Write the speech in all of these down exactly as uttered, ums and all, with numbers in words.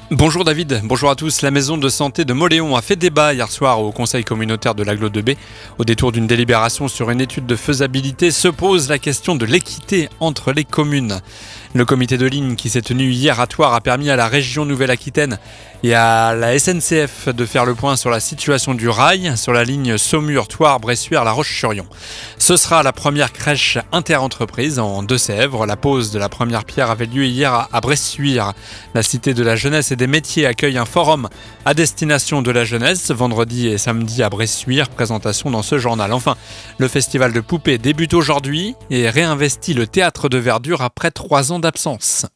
Bonjour David, bonjour à tous. La maison de santé de Mauléon a fait débat hier soir au conseil communautaire de l'Agglo deux B. Au détour d'une délibération sur une étude de faisabilité se pose la question de l'équité entre les communes. Le comité de ligne qui s'est tenu hier à Thouars a permis à la région Nouvelle-Aquitaine et à la S N C F de faire le point sur la situation du rail sur la ligne Saumur-Thouars-Bressuire-La Roche-sur-Yon. Ce sera la première crèche interentreprise en Deux-Sèvres. La pose de la première pierre avait lieu hier à Bressuire. La cité de la jeunesse et des métiers accueille un forum à destination de la jeunesse vendredi et samedi à Bressuire. Présentation dans ce journal. Enfin, le festival de poupées débute aujourd'hui et réinvestit le théâtre de Verdure après trois ans d'absence.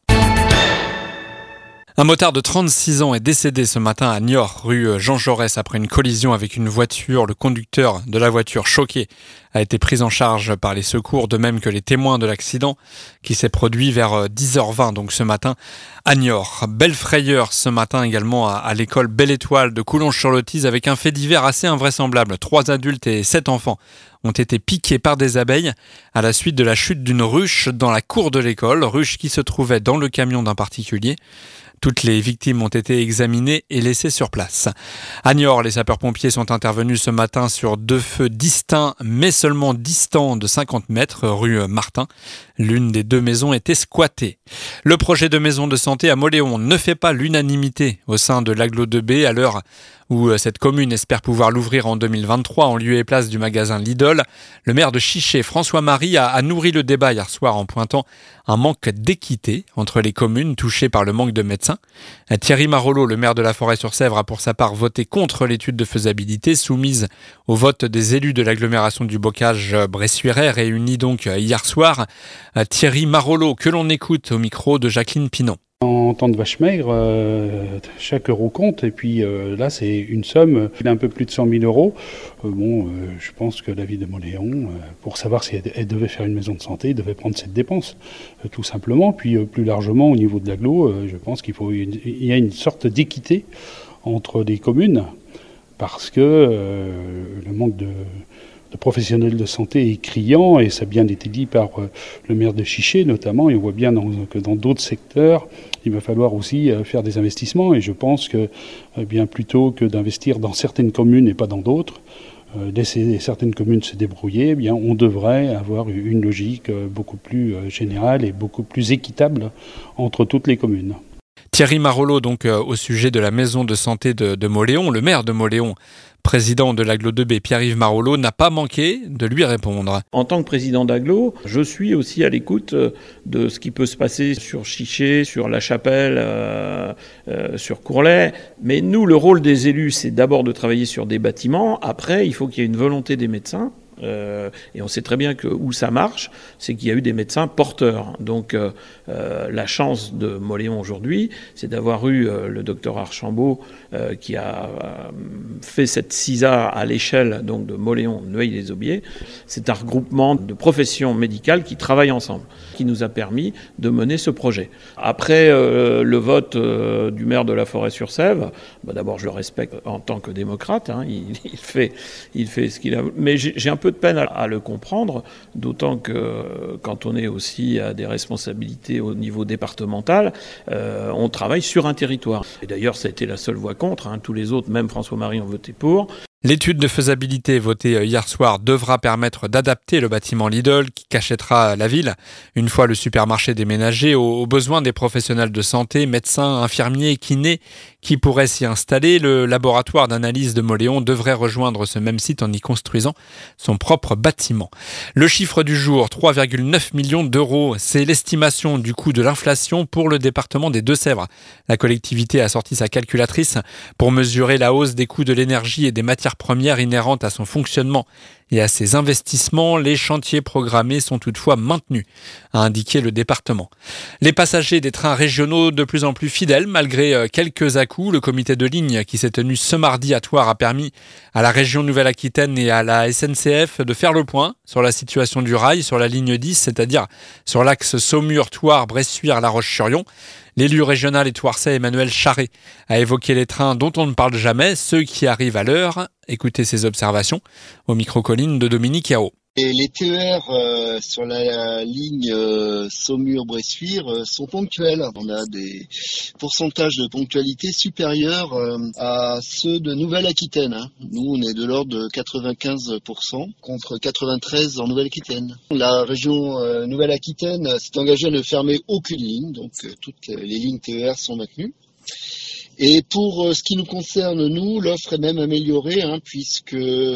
Un motard de trente-six ans est décédé ce matin à Niort, rue Jean Jaurès, après une collision avec une voiture. Le conducteur de la voiture, choqué, a été pris en charge par les secours, de même que les témoins de l'accident qui s'est produit vers dix heures vingt, donc ce matin à Niort. Belle frayeur ce matin également à, à l'école Belle Étoile de Coulonges-sur-le-Tise avec un fait divers assez invraisemblable. Trois adultes et sept enfants ont été piqués par des abeilles à la suite de la chute d'une ruche dans la cour de l'école, ruche qui se trouvait dans le camion d'un particulier. Toutes les victimes ont été examinées et laissées sur place. À Niort, les sapeurs-pompiers sont intervenus ce matin sur deux feux distincts, mais seulement distants de cinquante mètres, rue Martin. L'une des deux maisons était squattée. Le projet de maison de santé à Mauléon ne fait pas l'unanimité au sein de l'Agglo deux B à l'heure où cette commune espère pouvoir l'ouvrir en deux mille vingt-trois en lieu et place du magasin Lidl. Le maire de Chiché, François-Marie, a, a nourri le débat hier soir en pointant un manque d'équité entre les communes touchées par le manque de médecins. Thierry Marolleau, le maire de la Forêt-sur-Sèvre, a pour sa part voté contre l'étude de faisabilité soumise au vote des élus de l'agglomération du Bocage bressuirais, réunis donc hier soir. Thierry Marolleau, que l'on écoute au micro de Jacqueline Pinon. En temps de vache maigre, euh, chaque euro compte, et puis euh, là c'est une somme d'un peu plus de cent mille euros. Euh, bon, euh, je pense que la ville de Mauléon, euh, pour savoir si elle, elle devait faire une maison de santé, devait prendre cette dépense, euh, tout simplement. Puis euh, plus largement au niveau de l'agglo, euh, je pense qu'il faut une, il y a une sorte d'équité entre les communes, parce que euh, le manque de de professionnels de santé est criant, et ça a bien été dit par euh, le maire de Chiché notamment, et on voit bien dans, que dans d'autres secteurs, il va falloir aussi euh, faire des investissements, et je pense que euh, bien plutôt que d'investir dans certaines communes et pas dans d'autres, euh, laisser certaines communes se débrouiller, eh bien on devrait avoir une logique euh, beaucoup plus euh, générale et beaucoup plus équitable entre toutes les communes. Thierry Marolleau, donc euh, au sujet de la maison de santé de, de Mauléon, le maire de Mauléon, président de l'Agglo deux B, Pierre-Yves Marolleau, n'a pas manqué de lui répondre. En tant que président d'Agglo, je suis aussi à l'écoute de ce qui peut se passer sur Chiché, sur La Chapelle, euh, euh, sur Courlay. Mais nous, le rôle des élus, c'est d'abord de travailler sur des bâtiments. Après, il faut qu'il y ait une volonté des médecins. Euh, et on sait très bien que où ça marche, c'est qu'il y a eu des médecins porteurs. Donc euh, euh, la chance de Mauléon aujourd'hui, c'est d'avoir eu euh, le docteur Archambault euh, qui a euh, fait cette C I S A à l'échelle donc de Mauléon, Neuilly-les-Aubiers. C'est un regroupement de professions médicales qui travaillent ensemble, qui nous a permis de mener ce projet. Après euh, le vote euh, du maire de la Forêt-sur-Sèvre, bah, d'abord je le respecte en tant que démocrate, hein, il, il fait, il fait ce qu'il a. Mais j'ai, j'ai un peu de peine à, à le comprendre, d'autant que euh, quand on est aussi à des responsabilités au niveau départemental, euh, on travaille sur un territoire. Et d'ailleurs, ça a été la seule voix contre, hein, tous les autres, même François-Marie, ont voté pour. L'étude de faisabilité votée hier soir devra permettre d'adapter le bâtiment Lidl qui cachètera la ville une fois le supermarché déménagé aux besoins des professionnels de santé, médecins, infirmiers, kinés qui pourraient s'y installer. Le laboratoire d'analyse de Mauléon devrait rejoindre ce même site en y construisant son propre bâtiment. Le chiffre du jour, trois virgule neuf millions d'euros, c'est l'estimation du coût de l'inflation pour le département des Deux-Sèvres. La collectivité a sorti sa calculatrice pour mesurer la hausse des coûts de l'énergie et des matières première inhérente à son fonctionnement et à ses investissements. Les chantiers programmés sont toutefois maintenus, a indiqué le département. Les passagers des trains régionaux de plus en plus fidèles malgré quelques à-coups. Le comité de ligne qui s'est tenu ce mardi à Thouars a permis à la région Nouvelle-Aquitaine et à la S N C F de faire le point sur la situation du rail sur la ligne dix, c'est-à-dire sur l'axe Saumur-Thouars-Bressuire-La Roche-sur-Yon. L'élu régional et thouarsais Emmanuel Charret a évoqué les trains dont on ne parle jamais, ceux qui arrivent à l'heure. Écoutez ses observations au micro-colline de Dominique Yao. Et les T E R euh, sur la, la ligne euh, Saumur-Bressuire euh, sont ponctuels. On a des pourcentages de ponctualité supérieurs euh, à ceux de Nouvelle-Aquitaine. Hein. Nous, on est de l'ordre de quatre-vingt-quinze pour cent contre quatre-vingt-treize en Nouvelle-Aquitaine. La région euh, Nouvelle-Aquitaine s'est engagée à ne fermer aucune ligne, donc euh, toutes les lignes T E R sont maintenues. Et pour euh, ce qui nous concerne, nous, l'offre est même améliorée, hein, puisque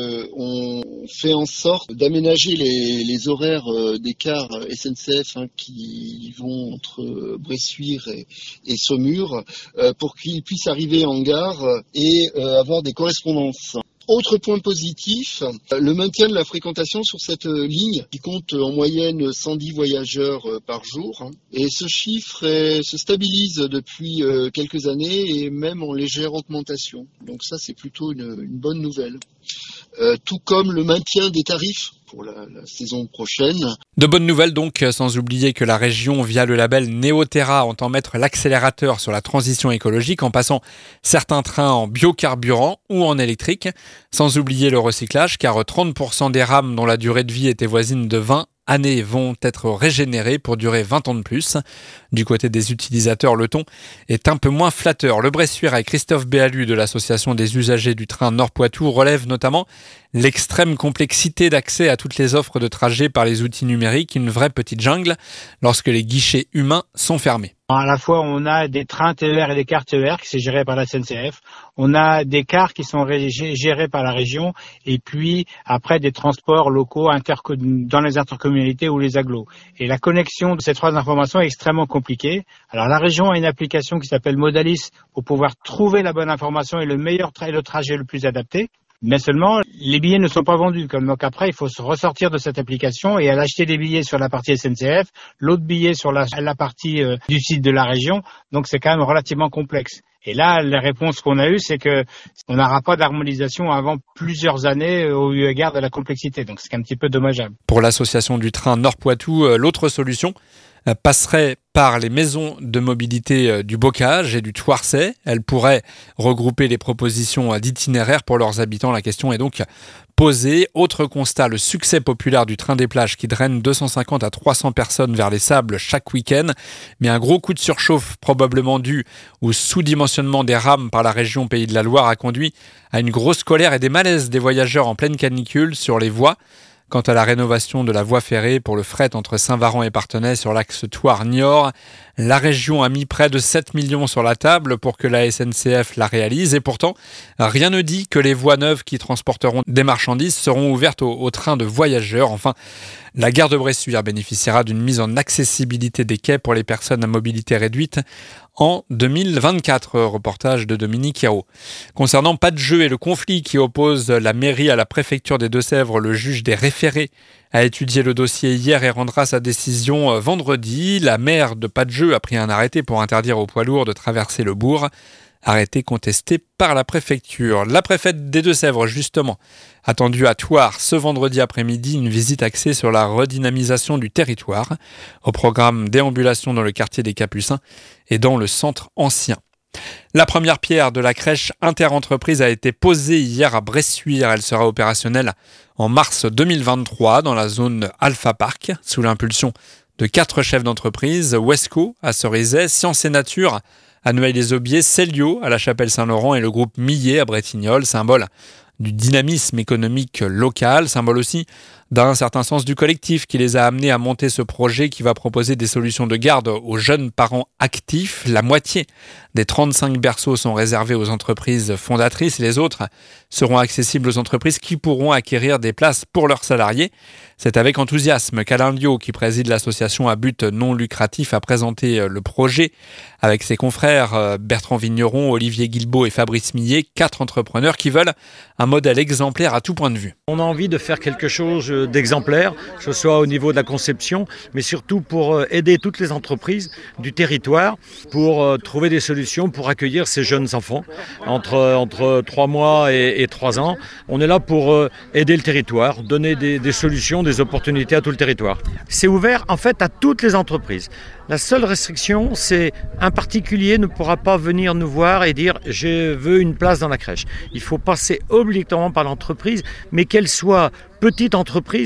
on fait en sorte d'aménager les, les horaires euh, des cars S N C F hein, qui vont entre Bressuire et, et Saumur euh, pour qu'ils puissent arriver en gare et euh, avoir des correspondances. Autre point positif, le maintien de la fréquentation sur cette ligne qui compte en moyenne cent dix voyageurs par jour. Et ce chiffre est, se stabilise depuis quelques années et même en légère augmentation. Donc ça, c'est plutôt une, une bonne nouvelle. Euh, tout comme le maintien des tarifs pour la, la saison prochaine. De bonnes nouvelles donc, sans oublier que la région, via le label Néoterra, entend mettre l'accélérateur sur la transition écologique en passant certains trains en biocarburant ou en électrique. Sans oublier le recyclage, car trente pour cent des rames dont la durée de vie était voisine de vingt années vont être régénérées pour durer vingt ans de plus. Du côté des utilisateurs, le ton est un peu moins flatteur. Le Bressuire et Christophe Béalu de l'association des usagers du train Nord-Poitou relève notamment l'extrême complexité d'accès à toutes les offres de trajet par les outils numériques, une vraie petite jungle lorsque les guichets humains sont fermés. À la fois, on a des trains T E R et des cars T E R qui sont gérés par la S N C F. On a des cars qui sont gérés par la région et puis après des transports locaux interco- dans les intercommunalités ou les agglos. Et la connexion de ces trois informations est extrêmement compliquée. Alors la région a une application qui s'appelle Modalis pour pouvoir trouver la bonne information et le meilleur tra- et le trajet le plus adapté. Mais seulement, les billets ne sont pas vendus. Donc après, il faut se ressortir de cette application et aller acheter des billets sur la partie S N C F, l'autre billet sur la, la partie euh, du site de la région. Donc c'est quand même relativement complexe. Et là, les réponses qu'on a eues, c'est que on n'aura pas d'harmonisation avant plusieurs années au eu égard de la complexité. Donc c'est un petit peu dommageable. Pour l'association du train Nord-Poitou, l'autre solution passerait par les maisons de mobilité du Bocage et du Thouarcet. Elles pourraient regrouper les propositions d'itinéraires pour leurs habitants. La question est donc posée. Autre constat, le succès populaire du train des plages qui draine deux cent cinquante à trois cents personnes vers les sables chaque week-end. Mais un gros coup de surchauffe probablement dû au sous-dimensionnement des rames par la région Pays de la Loire a conduit à une grosse colère et des malaises des voyageurs en pleine canicule sur les voies. Quant à la rénovation de la voie ferrée pour le fret entre Saint-Varan et Parthenay sur l'axe Thouars-Niort, la région a mis près de sept millions sur la table pour que la S N C F la réalise. Et pourtant, rien ne dit que les voies neuves qui transporteront des marchandises seront ouvertes aux, aux trains de voyageurs. Enfin, la gare de Bressuire bénéficiera d'une mise en accessibilité des quais pour les personnes à mobilité réduite en deux mille vingt-quatre. Reportage de Dominique Hirault. Concernant Padjeu et le conflit qui oppose la mairie à la préfecture des Deux-Sèvres, le juge des référés a étudié le dossier hier et rendra sa décision vendredi. La maire de Padjeu a pris un arrêté pour interdire aux poids lourds de traverser le bourg. Arrêté contesté par la préfecture. La préfète des Deux-Sèvres, justement, attendue à Thouars ce vendredi après-midi, une visite axée sur la redynamisation du territoire, au programme déambulation dans le quartier des Capucins et dans le centre ancien. La première pierre de la crèche interentreprise a été posée hier à Bressuire. Elle sera opérationnelle en mars deux mille vingt-trois dans la zone Alpha Park, sous l'impulsion de quatre chefs d'entreprise, Wesco à Cerizay, Sciences et Nature à Noailles-les-Aubiers, Célio à la Chapelle-Saint-Laurent et le groupe Millet à Bretignolles, symbole du dynamisme économique local, symbole aussi d'un certain sens du collectif qui les a amenés à monter ce projet qui va proposer des solutions de garde aux jeunes parents actifs. La moitié des trente-cinq berceaux sont réservés aux entreprises fondatrices et les autres seront accessibles aux entreprises qui pourront acquérir des places pour leurs salariés. C'est avec enthousiasme qu'Alain Liot, qui préside l'association à but non lucratif, a présenté le projet avec ses confrères Bertrand Vigneron, Olivier Guilbault et Fabrice Millet, quatre entrepreneurs qui veulent un modèle exemplaire à tout point de vue. On a envie de faire quelque chose d'exemplaire, que ce soit au niveau de la conception, mais surtout pour aider toutes les entreprises du territoire pour trouver des solutions pour accueillir ces jeunes enfants entre, entre trois mois et, et trois ans. On est là pour aider le territoire, donner des, des solutions, des opportunités à tout le territoire. C'est ouvert en fait à toutes les entreprises. La seule restriction, c'est un particulier ne pourra pas venir nous voir et dire « je veux une place dans la crèche ». Il faut passer obligatoirement par l'entreprise, mais qu'elle soit petite entreprise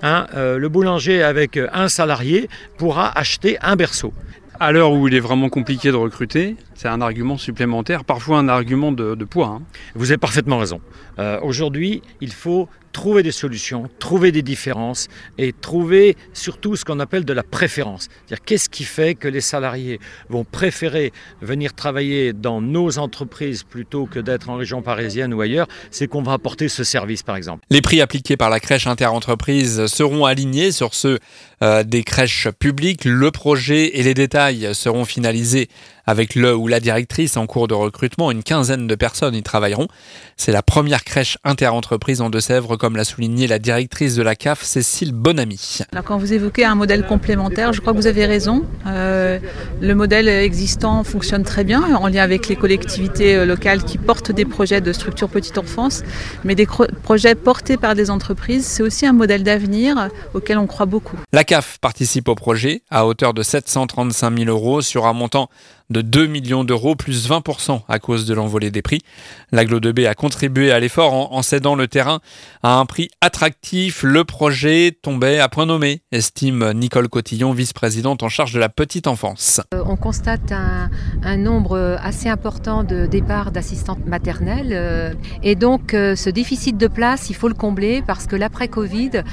Hein, euh, le boulanger avec un salarié pourra acheter un berceau. À l'heure où il est vraiment compliqué de recruter, c'est un argument supplémentaire, parfois un argument de, de poids. Hein. Vous avez parfaitement raison. Euh, aujourd'hui, il faut trouver des solutions, trouver des différences et trouver surtout ce qu'on appelle de la préférence. C'est-à-dire qu'est-ce qui fait que les salariés vont préférer venir travailler dans nos entreprises plutôt que d'être en région parisienne ou ailleurs, c'est qu'on va apporter ce service par exemple. Les prix appliqués par la crèche interentreprise seront alignés sur ceux euh, des crèches publiques. Le projet et les détails seront finalisés avec le ou la directrice en cours de recrutement. Une quinzaine de personnes y travailleront. C'est la première crèche interentreprise en Deux-Sèvres, comme l'a souligné la directrice de la C A F, Cécile Bonamy. Alors quand vous évoquez un modèle complémentaire, je crois que vous avez raison. Euh, le modèle existant fonctionne très bien en lien avec les collectivités locales qui portent des projets de structure petite enfance, mais des cro- projets portés par des entreprises, c'est aussi un modèle d'avenir auquel on croit beaucoup. La C A F participe au projet à hauteur de sept cent trente-cinq mille euros sur un montant de deux millions d'euros, plus vingt pour cent à cause de l'envolée des prix. L'Agglo deux B a contribué à l'effort en, en cédant le terrain à un prix attractif. Le projet tombait à point nommé, estime Nicole Cotillon, vice-présidente en charge de la petite enfance. Euh, on constate un, un nombre assez important de départs d'assistantes maternelles euh, et donc euh, ce déficit de place, il faut le combler parce que l'après-Covid,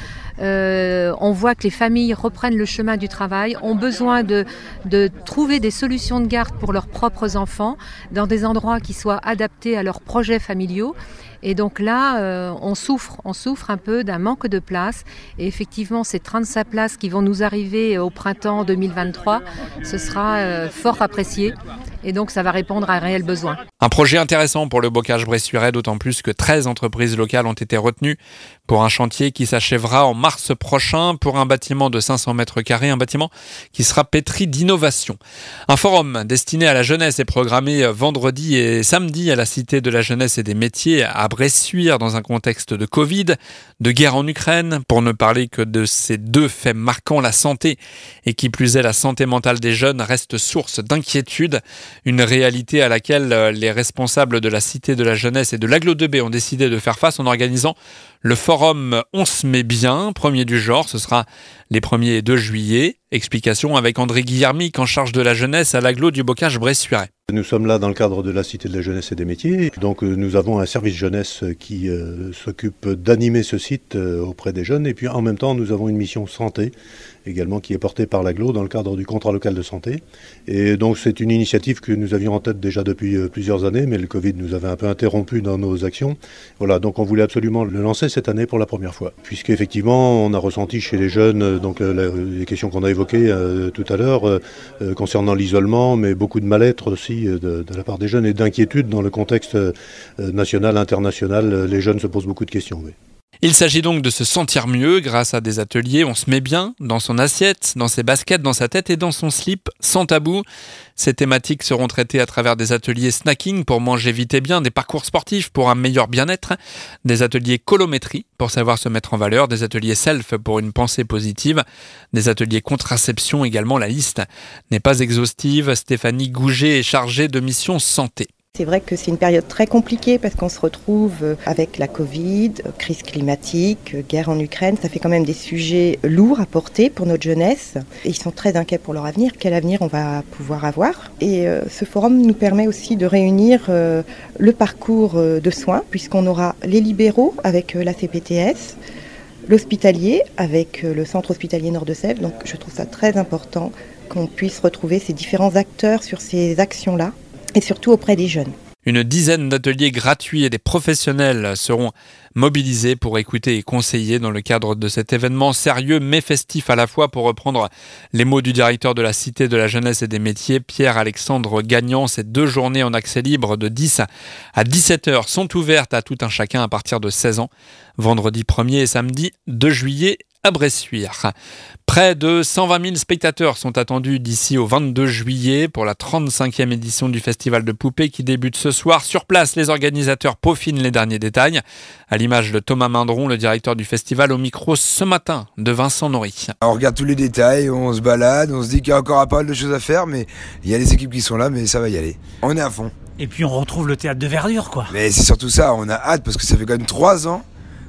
euh, on voit que les familles reprennent le chemin du travail, ont besoin de, de trouver des solutions de garde pour leurs propres enfants dans des endroits qui soient adaptés à leurs projets familiaux. Et donc là, euh, on souffre, on souffre un peu d'un manque de place. Et effectivement, ces trente-cinq places qui vont nous arriver au printemps deux mille vingt-trois, ce sera euh, fort apprécié. Et donc, ça va répondre à un réel besoin. Un projet intéressant pour le bocage bressuirais, d'autant plus que treize entreprises locales ont été retenues pour un chantier qui s'achèvera en mars prochain pour un bâtiment de cinq cents mètres carrés, un bâtiment qui sera pétri d'innovation. Un forum destiné à la jeunesse est programmé vendredi et samedi à la Cité de la Jeunesse et des Métiers à Bressuire dans un contexte de Covid, de guerre en Ukraine, pour ne parler que de ces deux faits marquants. La santé, et qui plus est la santé mentale des jeunes, reste source d'inquiétude. Une réalité à laquelle les responsables de la Cité de la Jeunesse et de l'Agglo deux B ont décidé de faire face en organisant le forum On se met bien, premier du genre. Ce sera les premiers et deux juillet. Explication avec André Guillermic, en charge de la jeunesse à l'Agglo du bocage bressuirais. Nous sommes là dans le cadre de la Cité de la Jeunesse et des Métiers. Donc nous avons un service jeunesse qui euh, s'occupe d'animer ce site euh, auprès des jeunes. Et puis en même temps, nous avons une mission santé également qui est portée par l'Agglo dans le cadre du contrat local de santé. Et donc c'est une initiative que nous avions en tête déjà depuis euh, plusieurs années, mais le Covid nous avait un peu interrompu dans nos actions. Voilà, donc on voulait absolument le lancer cette année pour la première fois. Puisqu'effectivement, on a ressenti chez les jeunes, euh, donc euh, les questions qu'on a évoquées euh, tout à l'heure, euh, euh, concernant l'isolement, mais beaucoup de mal-être aussi De, de la part des jeunes et d'inquiétude dans le contexte euh, national, international. Les jeunes se posent beaucoup de questions. Oui. Il s'agit donc de se sentir mieux grâce à des ateliers. On se met bien dans son assiette, dans ses baskets, dans sa tête et dans son slip, sans tabou. Ces thématiques seront traitées à travers des ateliers snacking pour manger vite et bien, des parcours sportifs pour un meilleur bien-être, des ateliers colométrie pour savoir se mettre en valeur, des ateliers self pour une pensée positive, des ateliers contraception également. La liste n'est pas exhaustive. Stéphanie Gouget est chargée de mission santé. C'est vrai que c'est une période très compliquée parce qu'on se retrouve avec la Covid, crise climatique, guerre en Ukraine. Ça fait quand même des sujets lourds à porter pour notre jeunesse. Et ils sont très inquiets pour leur avenir. Quel avenir on va pouvoir avoir? Et euh, ce forum nous permet aussi de réunir euh, le parcours euh, de soins, puisqu'on aura les libéraux avec euh, la C P T S, l'hospitalier avec euh, le centre hospitalier Nord-de-Sèvres. Donc je trouve ça très important qu'on puisse retrouver ces différents acteurs sur ces actions-là. Et surtout auprès des jeunes. Une dizaine d'ateliers gratuits et des professionnels seront mobilisés pour écouter et conseiller dans le cadre de cet événement sérieux mais festif à la fois, pour reprendre les mots du directeur de la Cité de la Jeunesse et des Métiers, Pierre-Alexandre Gagnant. Ces deux journées en accès libre de dix à dix-sept heures sont ouvertes à tout un chacun à partir de seize ans, vendredi premier et samedi deux juillet à Bressuire. Près de cent vingt mille spectateurs sont attendus d'ici au vingt-deux juillet pour la trente-cinquième édition du Festival de Poupées qui débute ce soir. Sur place, les organisateurs peaufinent les derniers détails. À l'image de Thomas Mindron, le directeur du festival, au micro ce matin de Vincent Nory. On regarde tous les détails, on se balade, on se dit qu'il y a encore pas mal de choses à faire, mais il y a les équipes qui sont là, mais ça va y aller. On est à fond. Et puis on retrouve le théâtre de verdure, quoi. Mais c'est surtout ça, on a hâte parce que ça fait quand même trois ans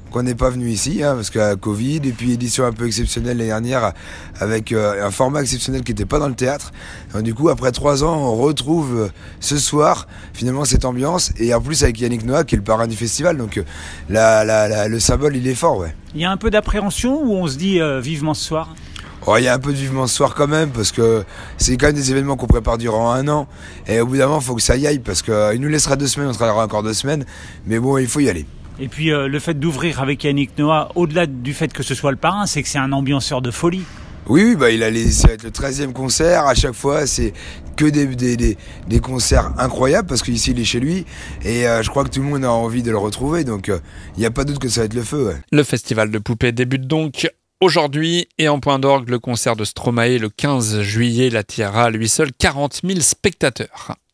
qu'on n'est pas venu ici, hein, parce que la Covid, et puis édition un peu exceptionnelle l'année dernière, avec euh, un format exceptionnel qui n'était pas dans le théâtre. Donc, du coup, après trois ans, on retrouve euh, ce soir, finalement, cette ambiance, et en plus avec Yannick Noah, qui est le parrain du festival, donc euh, la, la, la, le symbole, il est fort, ouais. Il y a un peu d'appréhension ou on se dit euh, vivement ce soir ? Oh, il y a un peu de vivement ce soir quand même, parce que c'est quand même des événements qu'on prépare durant un an, et au bout d'un moment, il faut que ça y aille, parce qu'il euh, nous laissera deux semaines, on travaillera encore deux semaines, mais bon, il faut y aller. Et puis euh, le fait d'ouvrir avec Yannick Noah, au-delà du fait que ce soit le parrain, c'est que c'est un ambianceur de folie. Oui, oui, bah il a les, ça va être le treizième concert. À chaque fois, c'est que des, des, des, des concerts incroyables parce qu'ici, il est chez lui. Et euh, je crois que tout le monde a envie de le retrouver. Donc, il euh, n'y a pas de doute que ça va être le feu. Ouais. Le festival de poupées débute donc aujourd'hui. Et en point d'orgue, le concert de Stromae le quinze juillet l'attirera à lui seul quarante mille spectateurs.